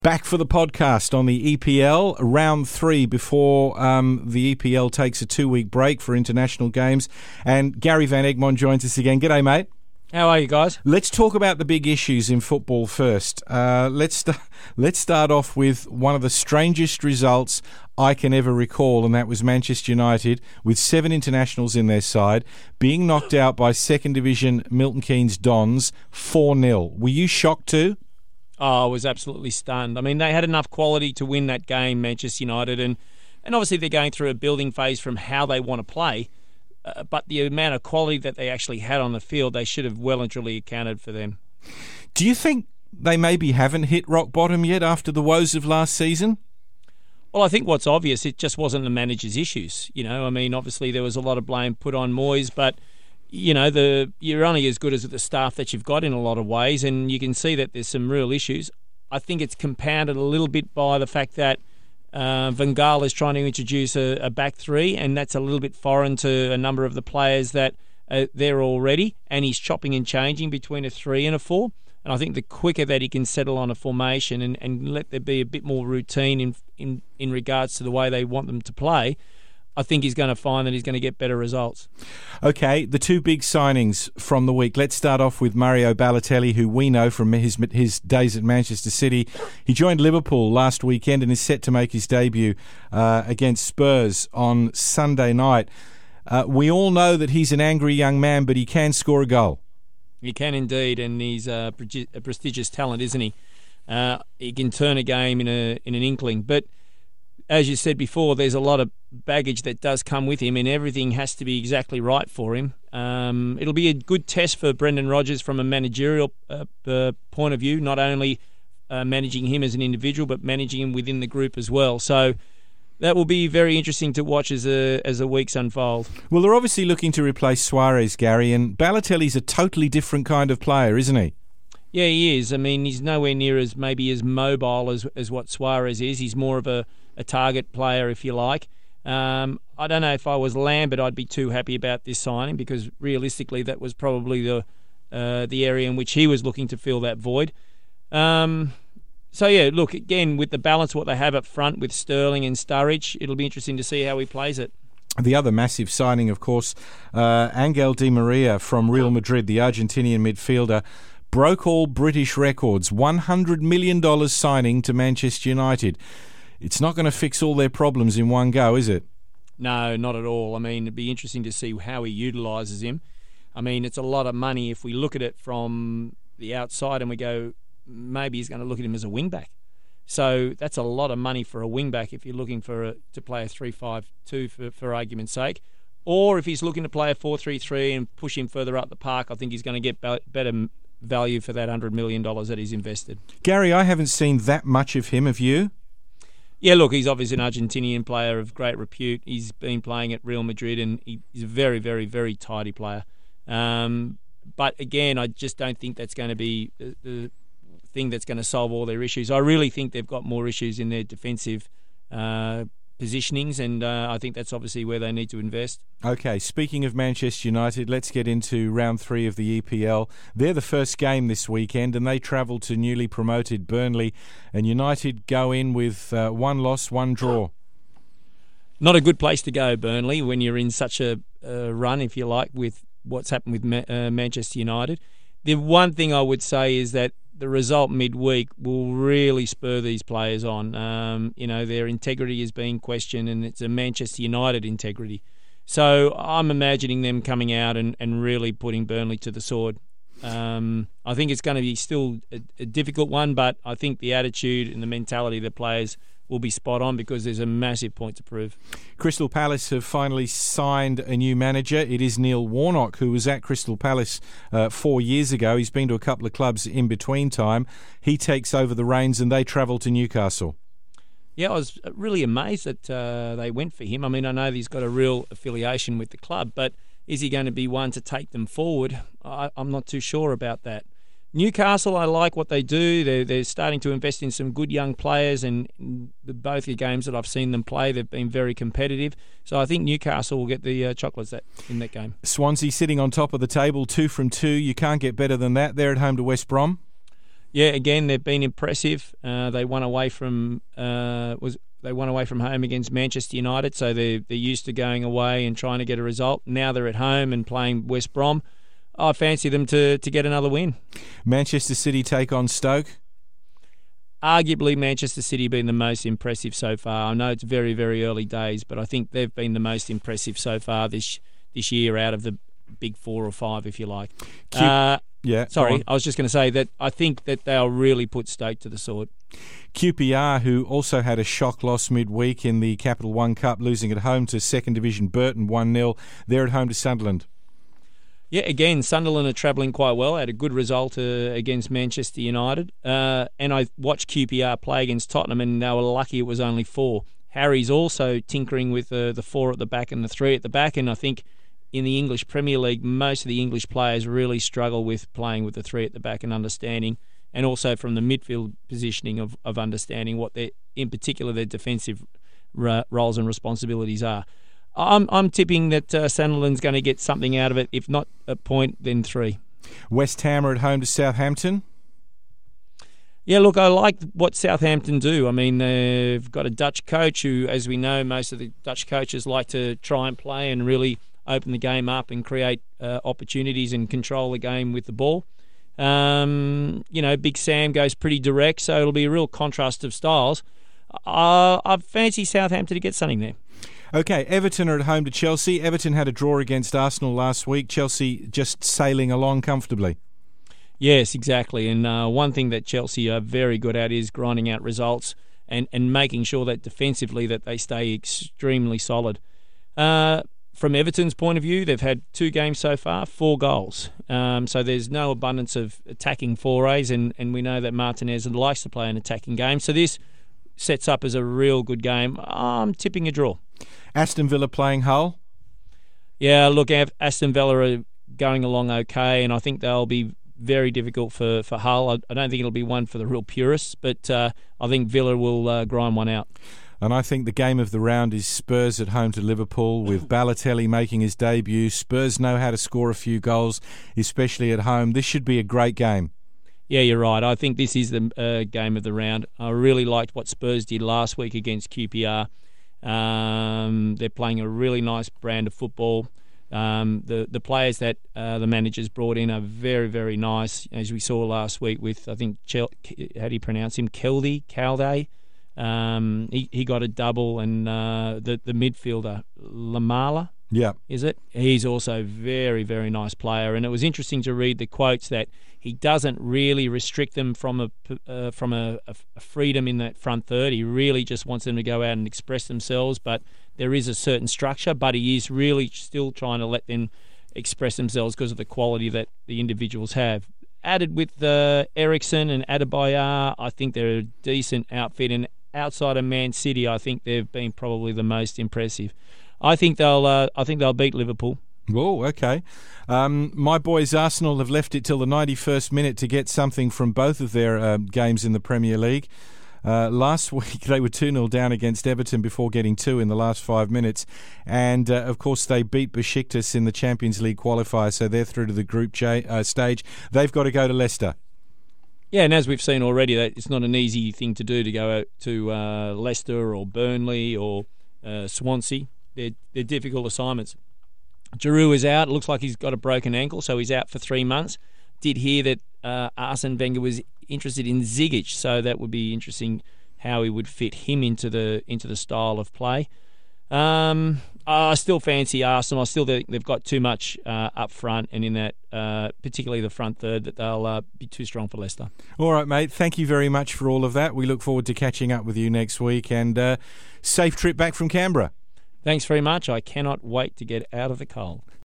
Back for the podcast on the EPL, round 3 before the EPL takes a 2-week break for international games. And Gary Van Egmond joins us again. G'day, mate. How are you guys? Let's talk about the big issues in football first. Let's start off with one of the strangest results I can ever recall, and that was Manchester United, with 7 internationals in their side, being knocked out by Second Division Milton Keynes Dons 4-0. Were you shocked too? Oh, I was absolutely stunned. I mean, they had enough quality to win that game, Manchester United, and obviously they're going through a building phase from how they want to play, but the amount of quality that they actually had on the field, they should have well and truly accounted for them. Do you think they maybe haven't hit rock bottom yet after the woes of last season? Well, I think what's obvious, it just wasn't the manager's issues. You know, I mean, obviously there was a lot of blame put on Moyes, but you know, you're only as good as the staff that you've got in a lot of ways, and you can see that there's some real issues. I think it's compounded a little bit by the fact that Van Gaal is trying to introduce a back three, and that's a little bit foreign to a number of the players that are there already, and he's chopping and changing between a 3 and a 4. And I think the quicker that he can settle on a formation and let there be a bit more routine in regards to the way they want them to play, I think he's going to find that he's going to get better results. Okay, the 2 big signings from the week. Let's start off with Mario Balotelli, who we know from his days at Manchester City. He joined Liverpool last weekend and is set to make his debut against Spurs on Sunday night. We all know that he's an angry young man, but he can score a goal. He can indeed, and he's a prestigious talent, isn't he? He can turn a game in an inkling, but as you said before, there's a lot of baggage that does come with him, and everything has to be exactly right for him. It'll be a good test for Brendan Rodgers from a managerial point of view, not only managing him as an individual, but managing him within the group as well. So that will be very interesting to watch as the weeks unfold. Well, they're obviously looking to replace Suarez, Gary, and Balotelli's a totally different kind of player, isn't he? Yeah, he is. I mean, he's nowhere near as mobile as what Suarez is. He's more of a target player, if you like. I don't know if I was Lambert, I'd be too happy about this signing, because realistically that was probably the area in which he was looking to fill that void. So yeah, look, again, with the balance what they have up front with Sterling and Sturridge, it'll be interesting to see how he plays it. The other massive signing, of course, Angel Di Maria from Real Madrid, the Argentinian midfielder, broke all British records, $100 million signing to Manchester United. It's not going to fix all their problems in one go, is it? No, not at all. I mean, it'd be interesting to see how he utilises him. I mean, it's a lot of money if we look at it from the outside and we go, maybe he's going to look at him as a wing-back. So that's a lot of money for a wing-back if you're looking to play a 3-5-2 for argument's sake. Or if he's looking to play a 4-3-3 and push him further up the park, I think he's going to get better value for that $100 million that he's invested. Gary, I haven't seen that much of him. Have you? Yeah, look, he's obviously an Argentinian player of great repute. He's been playing at Real Madrid, and he's a very, very, very tidy player. But again, I just don't think that's going to be the thing that's going to solve all their issues. I really think they've got more issues in their defensive positionings, and I think that's obviously where they need to invest. Okay, speaking of Manchester United, let's get into round 3 of the EPL. They're the first game this weekend, and they travel to newly promoted Burnley, and United go in with 1 loss, 1 draw. Not a good place to go, Burnley, when you're in such a run, if you like, with what's happened with Manchester United. The one thing I would say is that the result midweek will really spur these players on. You know, their integrity is being questioned, and it's a Manchester United integrity. So I'm imagining them coming out and really putting Burnley to the sword. I think it's going to be still a difficult one, but I think the attitude and the mentality of the players will be spot on, because there's a massive point to prove. Crystal Palace have finally signed a new manager. It is Neil Warnock, who was at Crystal Palace 4 years ago. He's been to a couple of clubs in between time. He takes over the reins and they travel to Newcastle. Yeah, I was really amazed that they went for him. I mean, I know he's got a real affiliation with the club, but is he going to be one to take them forward? I'm not too sure about that. Newcastle, I like what they do. They're starting to invest in some good young players, and both the games that I've seen them play, they've been very competitive. So I think Newcastle will get the chocolates in that game. Swansea sitting on top of the table, 2 from 2. You can't get better than that. They're at home to West Brom. Yeah, again, they've been impressive. They won away from home against Manchester United, so they're used to going away and trying to get a result. Now they're at home and playing West Brom. I fancy them to get another win. Manchester City take on Stoke. Arguably, Manchester City have been the most impressive so far. I know it's very, very early days, but I think they've been the most impressive so far this year out of the big 4 or 5, if you like. Sorry, I was just going to say that I think that they'll really put Stoke to the sword. QPR, who also had a shock loss midweek in the Capital One Cup, losing at home to Second Division Burton 1-0. They're at home to Sunderland. Yeah, again, Sunderland are travelling quite well. Had a good result against Manchester United. And I watched QPR play against Tottenham, and they were lucky it was only 4. Harry's also tinkering with the 4 at the back and the 3 at the back, and I think in the English Premier League, most of the English players really struggle with playing with the 3 at the back and understanding, and also from the midfield positioning of understanding what in particular their defensive roles and responsibilities are. I'm tipping that Sunderland's going to get something out of it. If not a point, then 3. West Ham are at home to Southampton. Yeah, look, I like what Southampton do. I mean, they've got a Dutch coach who, as we know, most of the Dutch coaches like to try and play and really open the game up and create opportunities and control the game with the ball. Big Sam goes pretty direct, so it'll be a real contrast of styles. I fancy Southampton to get something there. Okay, Everton are at home to Chelsea. Everton had a draw against Arsenal last week. Chelsea just sailing along comfortably. Yes, exactly. And one thing that Chelsea are very good at is grinding out results and making sure that defensively that they stay extremely solid. From Everton's point of view, they've had 2 games so far, 4 goals. So there's no abundance of attacking forays, and we know that Martinez likes to play an attacking game. So this sets up as a real good game. I'm tipping a draw. Aston Villa playing Hull. Yeah, look, Aston Villa are going along okay, and I think they'll be very difficult for Hull. I don't think it'll be one for the real purists, but I think Villa will grind one out. And I think the game of the round is Spurs at home to Liverpool, with Balotelli making his debut. Spurs know how to score a few goals, especially at home. This should be a great game. Yeah, you're right. I think this is the game of the round. I really liked what Spurs did last week against QPR. They're playing a really nice brand of football. The players that the managers brought in are very, very nice, as we saw last week with, I think, how do you pronounce him? Calde. He got a double, and the midfielder, Lamela, is it? He's also very, very nice player, and it was interesting to read the quotes that he doesn't really restrict them from a freedom in that front third. He really just wants them to go out and express themselves, but there is a certain structure, but he is really still trying to let them express themselves because of the quality that the individuals have. Added with Eriksson and Adebayor, I think they're a decent outfit, and outside of Man City, I think they've been probably the most impressive. I think they'll beat Liverpool. Oh, okay. My boys Arsenal have left it till the 91st minute to get something from both of their games in the Premier League. Last week they were 2-0 down against Everton before getting 2 in the last 5 minutes, and of course they beat Besiktas in the Champions League qualifier, so they're through to the group stage. They've got to go to Leicester. Yeah, and as we've seen already, that it's not an easy thing to do to go out to Leicester or Burnley or Swansea. They're difficult assignments. Giroud is out. It looks like he's got a broken ankle, so he's out for 3 months. Did hear that Arsene Wenger was interested in Zigic, so that would be interesting how he would fit him into the style of play. I still fancy Arsenal. I still think they've got too much up front, and in that, particularly the front third, that they'll be too strong for Leicester. All right, mate. Thank you very much for all of that. We look forward to catching up with you next week, and safe trip back from Canberra. Thanks very much. I cannot wait to get out of the cold.